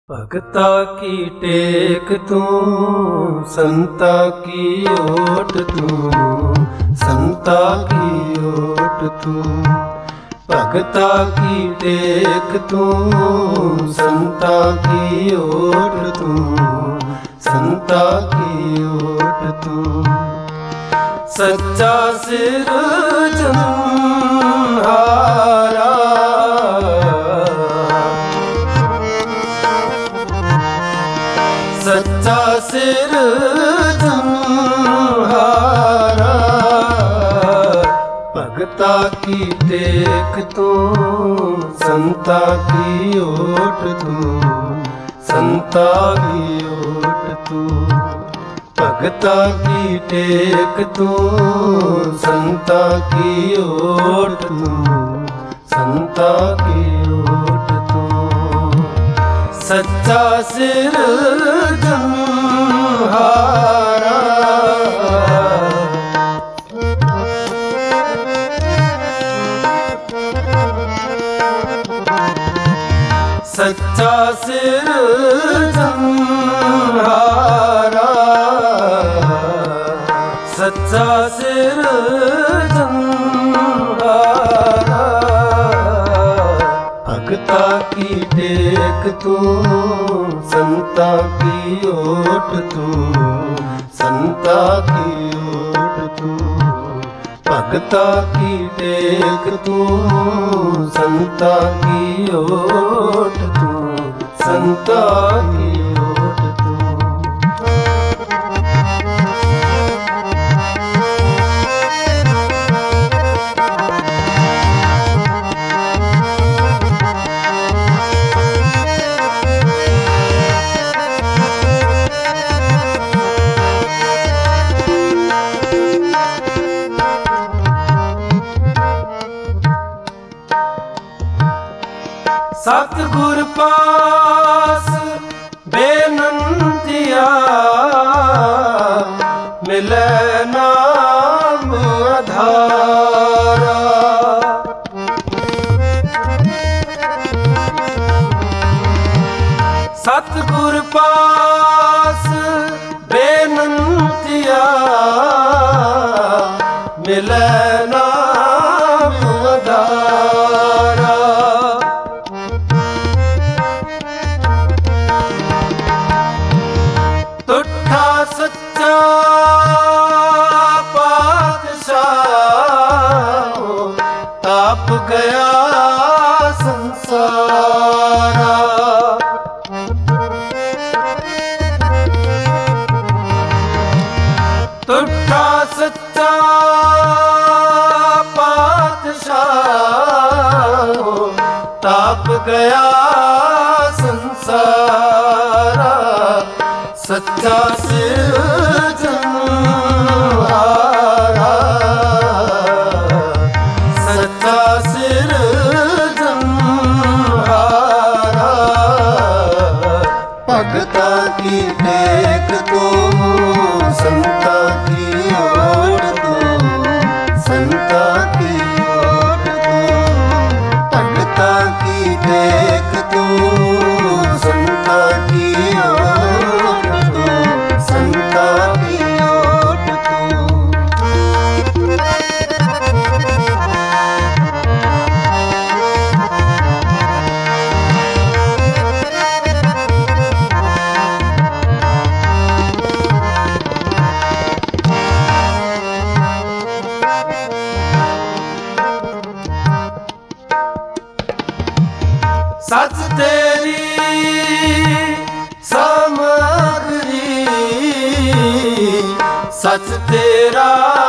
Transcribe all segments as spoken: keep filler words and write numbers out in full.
भगता की टेक तू, संता की ओट तू, संता की ओट तू। भगता की टेक तू, संता की ओट तू, संता की ओट तू। सच्चा सिरजनहारा, सच्चा सिरजनहारा। भगता की टेक तू, संता की ओट तू, संता की ओट तू। भगता की टेक तू, संता की ओट तू, संता की ओट तू। सच्चा सिरजनहारा, सच्चा सिरजनहारा, सच्चा सिरजनहारा। भगता की टेक तू, संता की ओट तू, संता की ओट तू। भगता की टेक तू, संता की ओट तू, संता की ओट तू। सतगुर पास बेनंतिया, मिले नाम आधारा। सतगुर पास बेनंतिया, मिले नाम आधारा। तुठा सच्चा पातशाह, ताप गया संसारा। तुठा सच्चा पातशाह, ताप गया संसारा। सच्चा सिरजनहारा, सच्चा सिरजनहारा। भगता की टेक तू, संता की ओट तू, संता की ओट तू। भगता की टेक तू, संता की ओट तू, संता की ओट तू। सच तेरी सामग्री, सच तेरा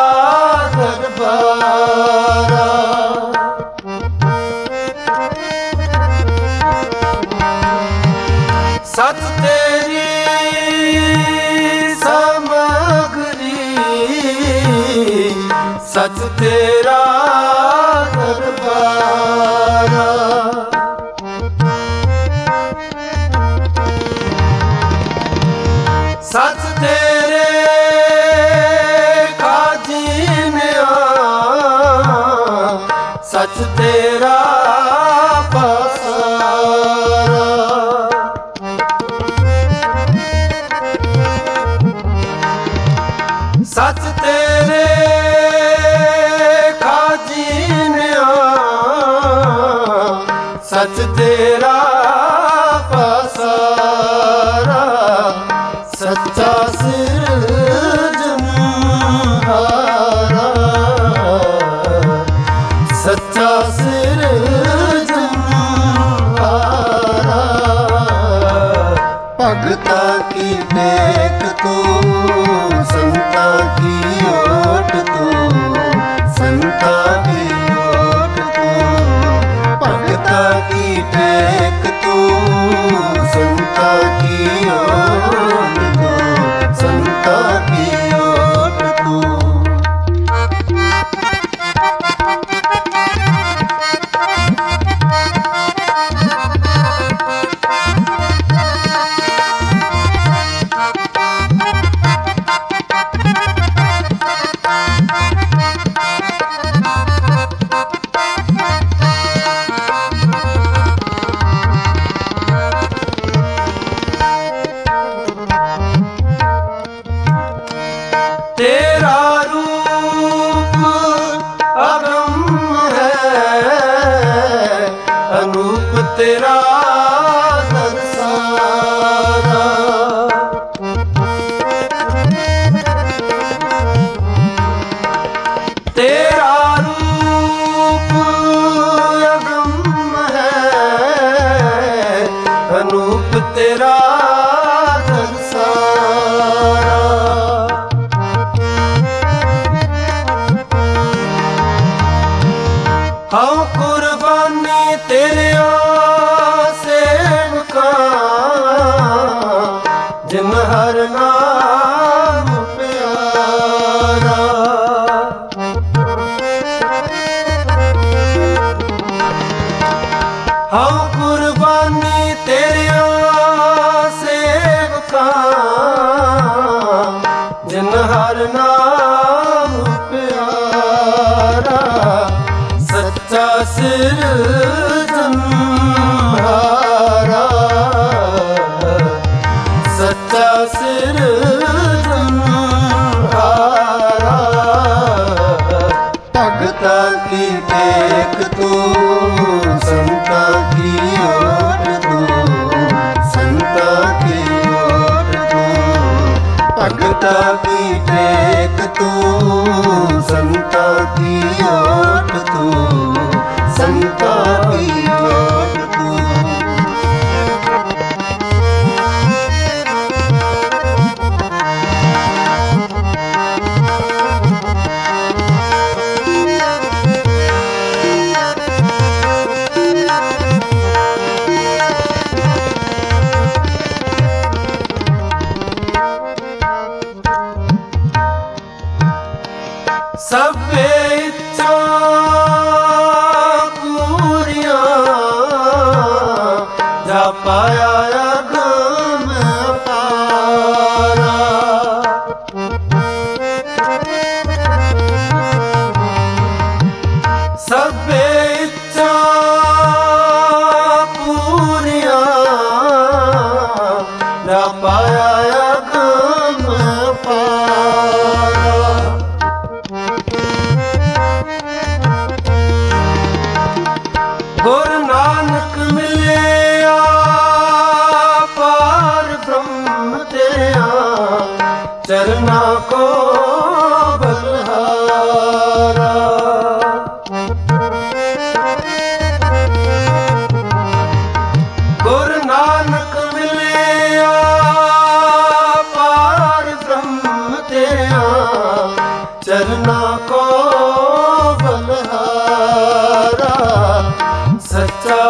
दरबारा। सच तेरी सामग्री, सच तेरा दरबारा। सच तेरे खाजिनिया, सच तेरा पसारा। की टेक तू, संता की ओट तू, संता की ओट तू, भगता की टेक तू, संता की ओट तू, संता की ओट तू। तेरा रूप अगम है, अनूप तेरा दर्शाना। तेरा रूप अगम है, अनूप तेरा दर्शाना। हाँ कुर्बानी तेरे सेवका, जिन हर नाम प्यारा। हाँ कुर्बानी तेरे सेवका, जिन हर नाम प्यारा। सच्चा सिरजनहारा, सच्चा सिरजनहारा। भगता की टेक तू, संता की ओट तू, संता की ओट तू, भगता की टेक तू, संता की ओट तू, संता की ओट तू। सबे इच्छा पूरियां, जा पाया अगम पारा। सबे इच्छा पूरियां, जा पाया अगम पारा। गुरु नानक मिलिया पार ब्रह्म तेरा, चरना को बलहारा। गुरु नानक मिलिया पार ब्रह्म तेरा, चरना को बलहारा। सच्चा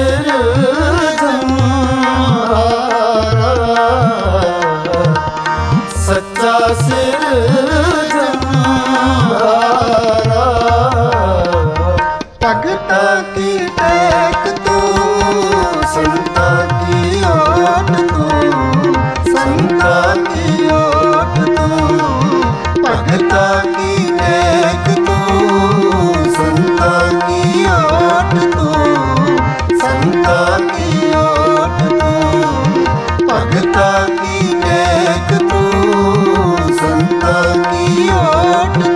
सिरजनहारा, सच्चा सिरजनहारा। भगता की टेक तू, संता की ओट तू, संता की ओट तू, भगता की टेक तू, संता की ओट तू, संता की ओट तू, भगता की टेक तू, संता की ओट